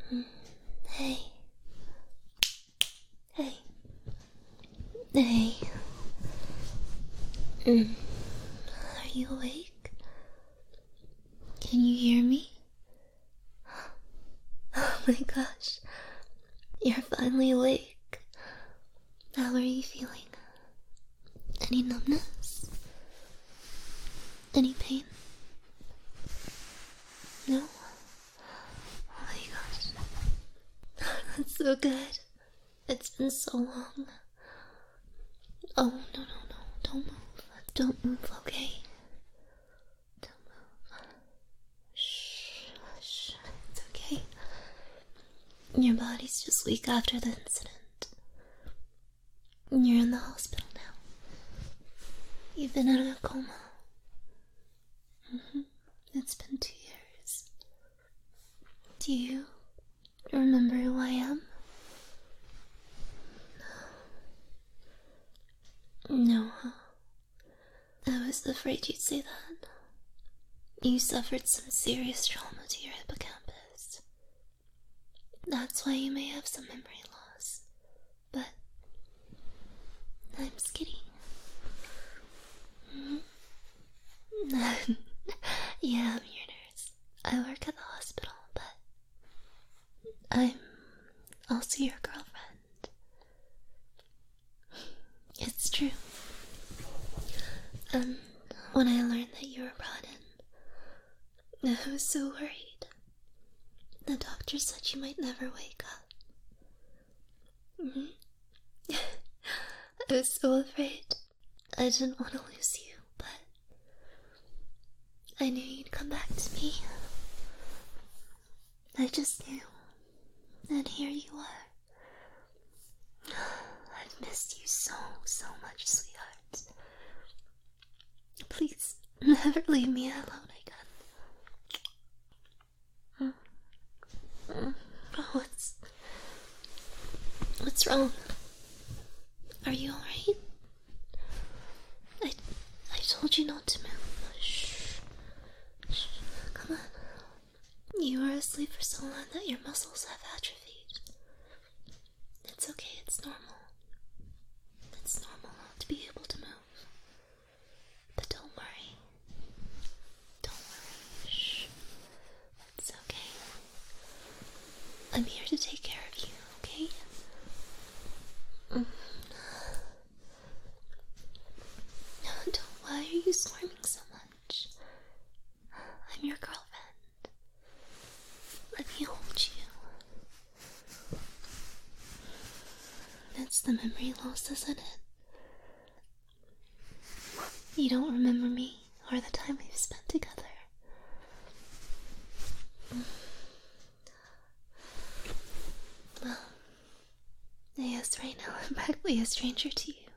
Hey. Hey. Hey. Are you awake? Can you hear me? Oh my gosh. You're finally awake. How are you feeling? Any numbness? Any pain? No? Oh my gosh. That's so good. It's been so long. Oh, no. Don't move. Don't move, okay? Don't move. Shh. It's okay. Your body's just weak after the incident. You're in the hospital now. You've been in a coma. It's been 2 years. Do you remember who I am? No, huh? I was afraid you'd say that. You suffered some serious trauma to your hippocampus. That's why you may have some memory loss. But I'm Skitty. Yeah, I'm your nurse. I work at the hospital, but I'm also your girlfriend. It's true. When I learned that you were brought in, I was so worried. The doctor said you might never wake up. I was so afraid. I didn't want to lose you, but I knew you'd come back to me. I just knew. And here you are. I've missed you so much, sweetheart. Please, never leave me alone again. What's wrong? Are you alright? I told you not to move. Shh. Come on. You were asleep for so long that your muscles have atrophied. It's okay, it's normal. It's normal not to be able to move. But don't worry. Don't worry. Shh. It's okay. I'm here to take care of you, okay? Why are you squirming so much? I'm your girlfriend. Let me hold you. That's the memory loss, isn't it? You don't remember me or the time we've spent together. Well, I guess right now I'm practically a stranger to you.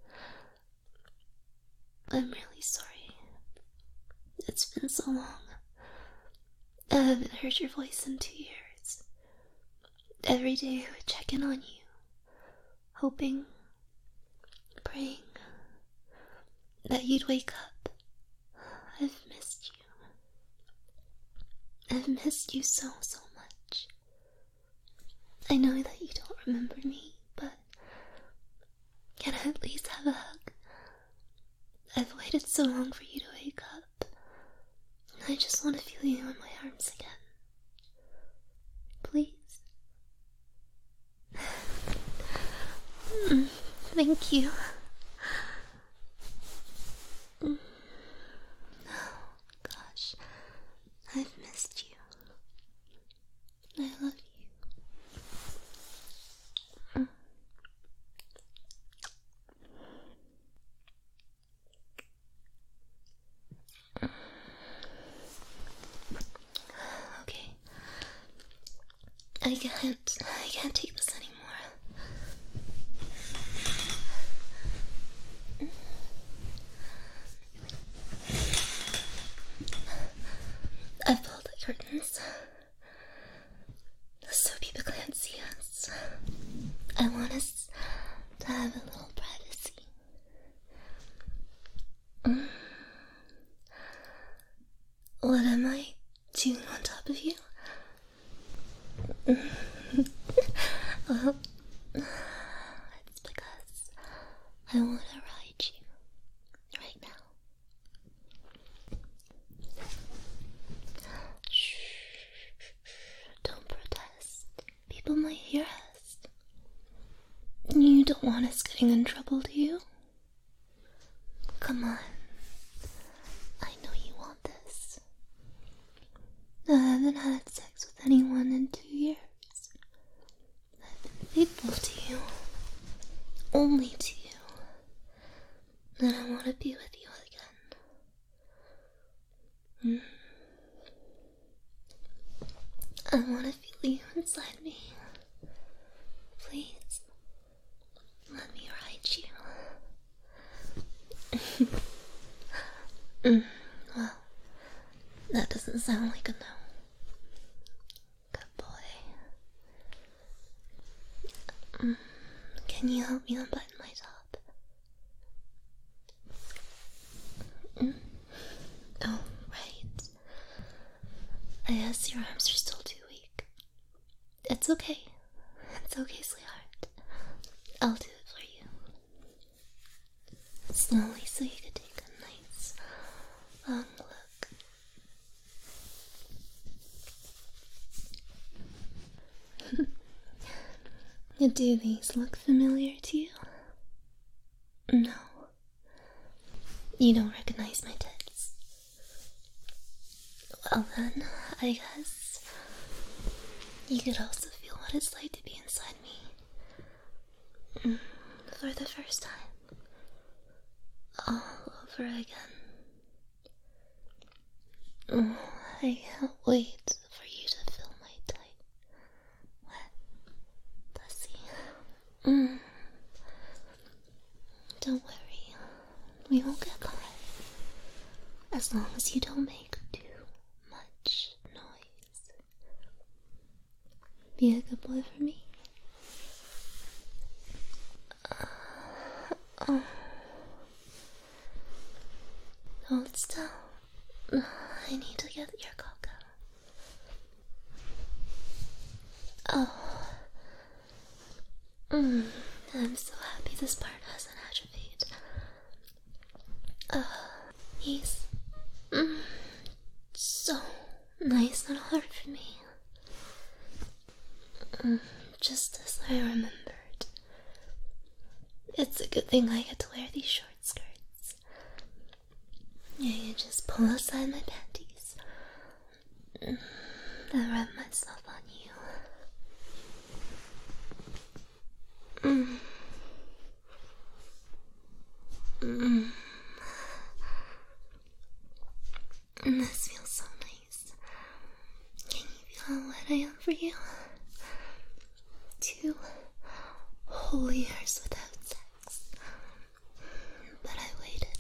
I'm really sorry. It's been so long. I haven't heard your voice in 2 years. Every day I would check in on you, hoping, praying that you'd wake up. I've missed you. I've missed you so much. I know that you don't remember me, but can I at least have a hug? I've waited so long for you to wake up. I just want to feel you in my arms again. Please. Thank you. Oh, gosh. I've missed you. I love you. Okay. I can't take this anymore. I've pulled the curtains so people can't see us. I want us to have a little privacy. What am I doing on top of you? Well, it's because I want to ride you right now. Shh. Don't protest. People might hear us. You don't want us getting in trouble, do you? Come on. I know you want this. I haven't had sex with anyone in 2 years. I've been faithful to you. Only to you. And I want to be with you again. I want to feel you inside me. Please, let me ride you. Well, that doesn't sound like a no. Good boy. Can you help me unbutton my top? Oh, right. I guess your arms are still too weak. It's okay. It's okay, sweetheart. I'll do it for you. Slowly so you can take a nice long look. Do these look familiar to you? No. You don't recognize my tits. Well then, I guess you could also feel what it's like to be inside me. For the first time. All over again. Oh, I can't wait for you to feel my tight, wet pussy. Don't worry, we won't get caught. As long as you don't make too much noise. Be a good boy for me. Hold still. I need to get your cock out. I'm so happy this part hasn't atrophied. He's so nice and hard for me. Just as I remembered. It's a good thing I get to wear these short skirts. Yeah, you just pull aside my panties. I wrap myself on you. This feels so nice. Can you feel how wet I am for you? 2 whole years without sex. But I waited.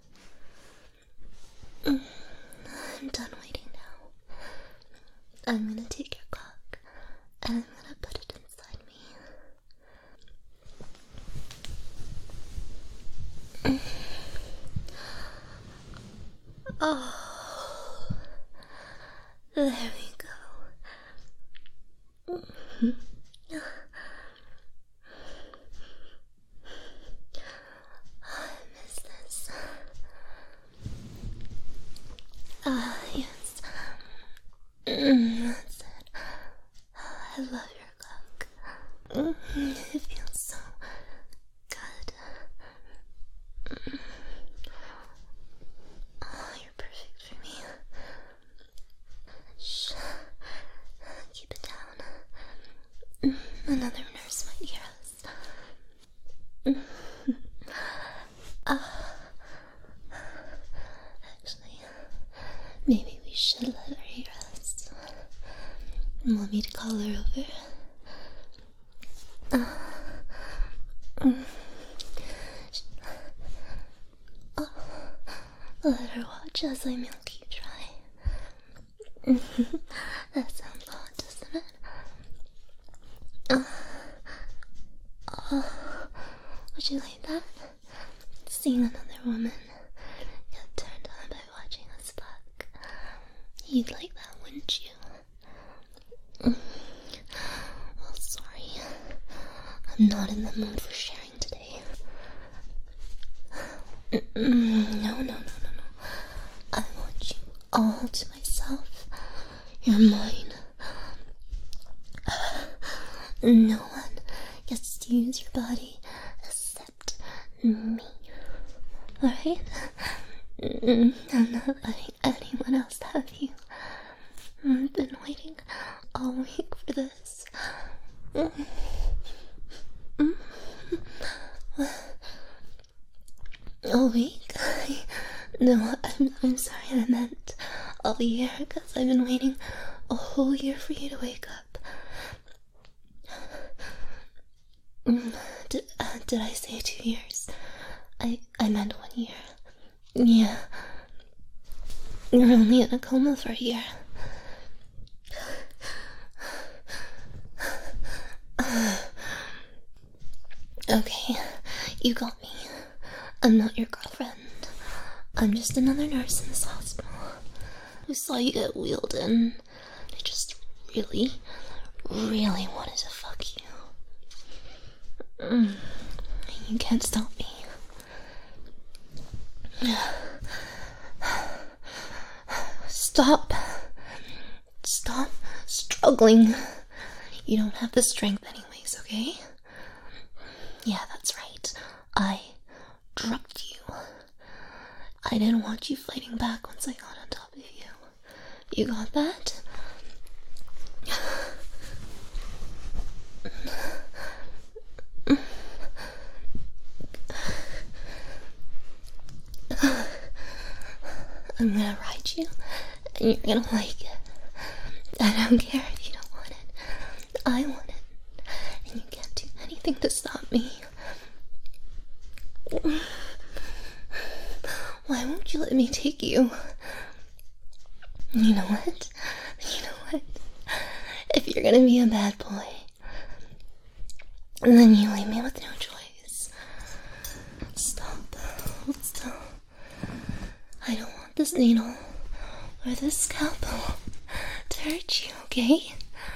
I'm done waiting now. I'm gonna take your cock and I'm gonna put it inside me. Oh, there we go. I miss this. Yes. That's it. I love your cock. It feels so good. Oh, you're perfect for me. Shh. Keep it down. Another nurse might hear us. Actually, maybe we should let her hear us. Want me to call her over? Let her watch as I milk you dry. That sounds hot, doesn't it? Would you like that? Seeing another woman get turned on by watching us fuck. You'd like that, wouldn't you? not in the mood for sharing today. No. I want you all to myself. You're mine. No one gets to use your body except me. Alright? I'm not letting anyone else have you. I've been waiting all week for this. All week? No, I'm sorry, I meant all year, because I've been waiting a whole year for you to wake up. Did I say 2 years? I meant 1 year. Yeah. You're only in a coma for a year. Okay, you got me. I'm not your girlfriend. I'm just another nurse in this hospital who saw you get wheeled in. I just really wanted to fuck you. You can't stop me. Stop struggling. You don't have the strength anyways, okay? Yeah, that's right. I drugged you. I didn't want you fighting back once I got on top of you. You got that? I'm gonna ride you, and you're gonna like it. I don't care if you don't want it. I want it, and you can't do anything to stop me. Why won't you let me take you? You know what? If you're gonna be a bad boy, then you leave me with no choice. Stop. I don't want this needle or this scalpel to hurt you, okay?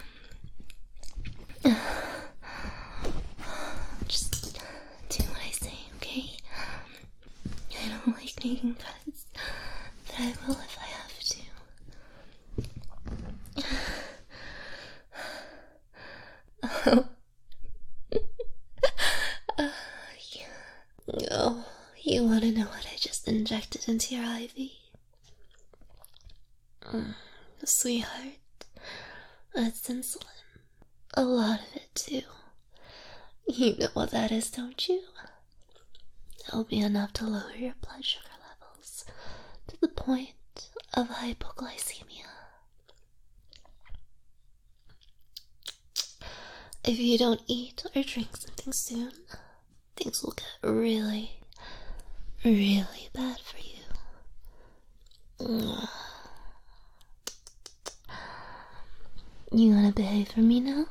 Just do what I say, okay? I don't like making threats, but I will if I have to. Oh, you want to know what I just injected into your IV? Sweetheart, that's insulin. A lot of it, too. You know what that is, don't you? It'll be enough to lower your blood sugar levels to the point of hypoglycemia. If you don't eat or drink something soon, things will get really bad for you. You wanna behave for me now?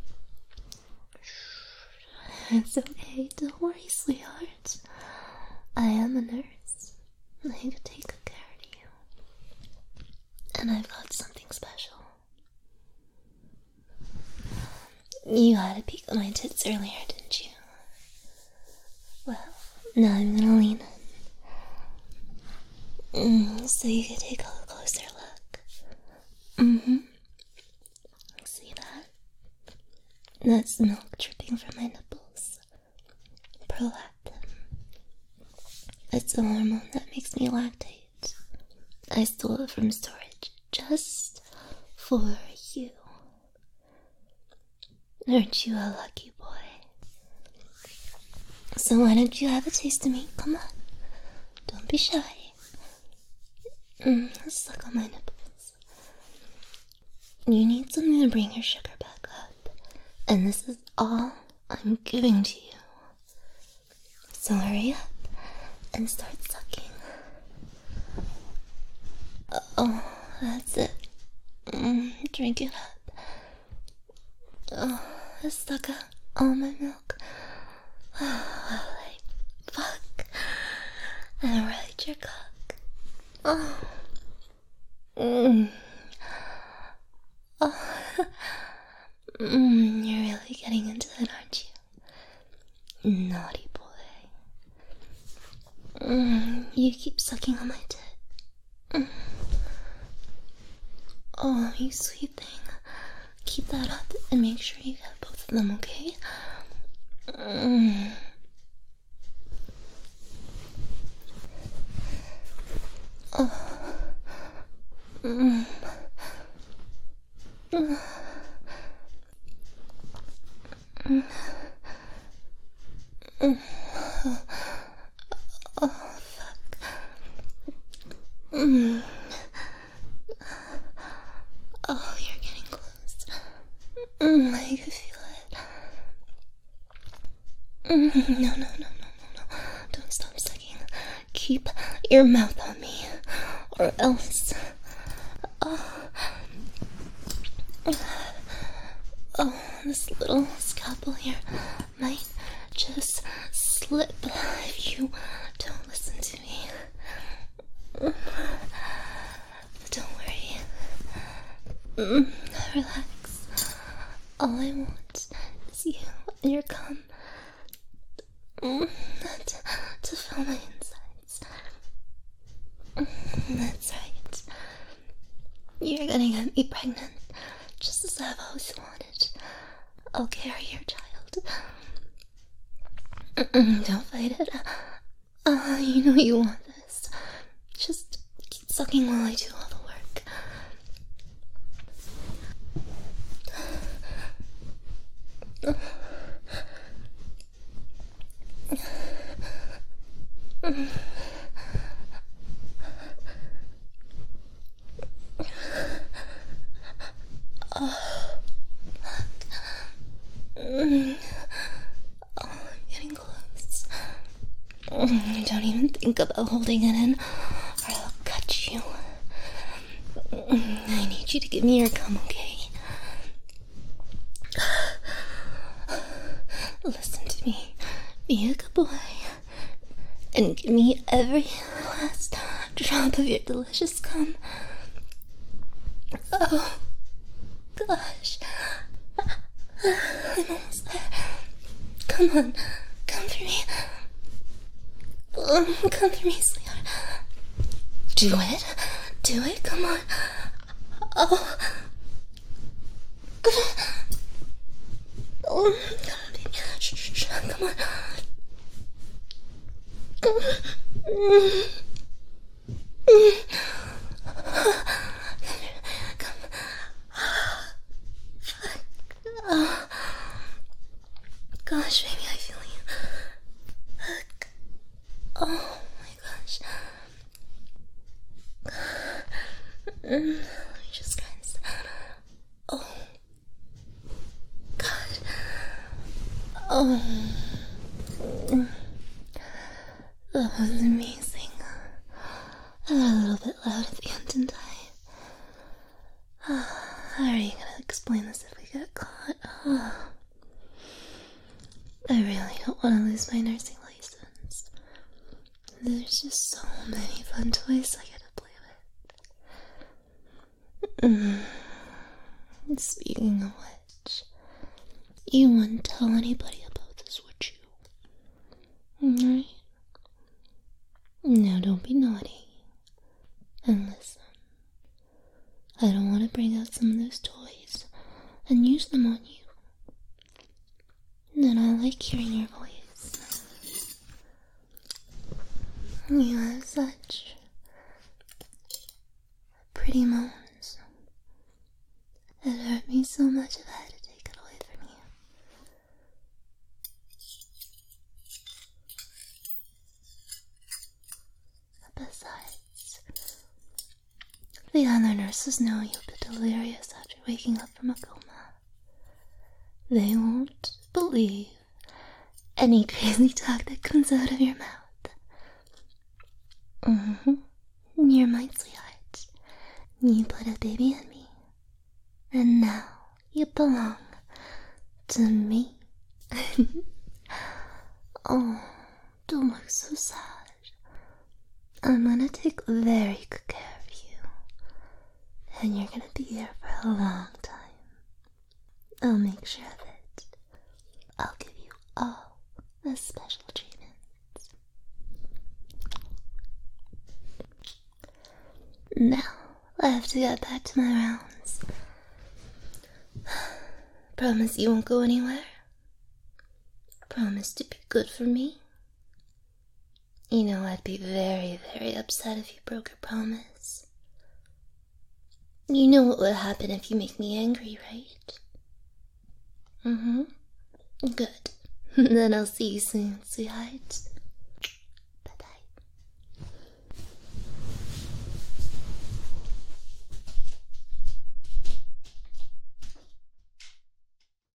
It's okay, don't worry, sweetheart. I am a nurse. I can take good care of you. And I've got something special. You had a peek at my tits earlier, didn't you? Well, now I'm gonna lean in. So you can take a closer look. See that? That's milk dripping from my nipples. Prolactin. It's a hormone that makes me lactate. I stole it from storage just for you. Aren't you a lucky boy? So why don't you have a taste of me? Come on. Don't be shy. Suck on my nipples. You need something to bring your sugar back up. And this is all I'm giving to you. So hurry up and start sucking. Oh, that's it. Drink it up. Oh, I stuck out all my milk. Oh, like, fuck. And ride your cock. Oh. Oh. You're really getting into it, aren't you? Naughty boy. You keep sucking on my tit. Oh, you sweet thing. Keep that up and make sure you get both of them, okay? Oh, you're getting close. I can feel it. No. Don't stop sucking. Keep your mouth on me, or else. Oh, this little scalpel here might just slip if you don't listen to me. Don't worry. Relax. All I want is you and your cum to fill my insides. That's right. You're gonna get me pregnant, just as I've always wanted. I'll carry your child. Don't fight it. You know you want this. Just keep sucking while I do all the work. Getting close. Don't even think about holding it in, or I'll cut you. I need you to give me your cum, okay? Listen to me. Be a good boy. And give me every last drop of your delicious cum. Oh, gosh. I'm almost there. Come on. Come for me. Come for me, sweetheart. Do it. Come on. Oh. Oh, come on, baby. Shh. Come on. Come. Oh. Gosh, baby, I feel you. Oh my gosh. Let me just rinse. Oh. God. Oh. That was amazing. I got a little bit loud at the end, didn't I? How are you gonna explain this if we get caught? I really don't want to lose my nursing license. There's just so many fun toys I get to play with. Speaking of which, you wouldn't tell anybody about this, would you? Alright? Now don't be naughty. And listen, I don't want to bring out some of those toys and use them on you. Then I like hearing your voice. You have such pretty moans. It hurt me so much if I had to take it away from you. Besides, the other nurses know you'll be delirious after waking up from a coma. They won't believe any crazy talk that comes out of your mouth. You're my sweetheart. You put a baby in me. And now you belong to me. Oh, don't look so sad. I'm gonna take very good care of you. And you're gonna be here for a long time. I'll make sure of it. I'll give you all a special treatment. Now, I have to get back to my rounds. Promise you won't go anywhere? Promise to be good for me? You know I'd be very, very upset if you broke your promise. You know what would happen if you make me angry, right? Mm-hmm. Good. Then I'll see you soon, sweetheart.